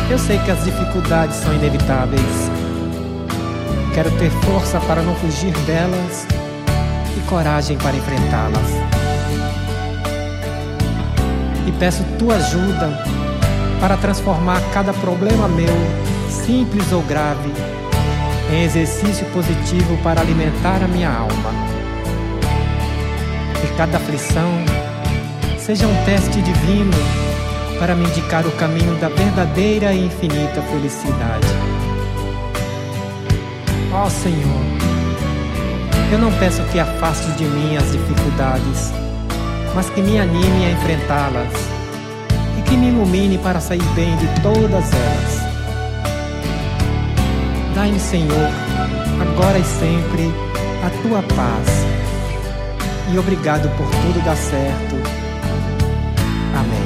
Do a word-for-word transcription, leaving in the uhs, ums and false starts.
Eu sei que as dificuldades são inevitáveis. Quero ter força para não fugir delas e coragem para enfrentá-las. E peço tua ajuda para transformar cada problema meu, simples ou grave, em exercício positivo para alimentar a minha alma. Que cada aflição seja um teste divino para me indicar o caminho da verdadeira e infinita felicidade. Ó Senhor, eu não peço que afaste de mim as dificuldades, mas que me anime a enfrentá-las e que me ilumine para sair bem de todas elas. Dai-me, Senhor, agora e sempre, a tua paz. E obrigado por tudo dar certo. Amém.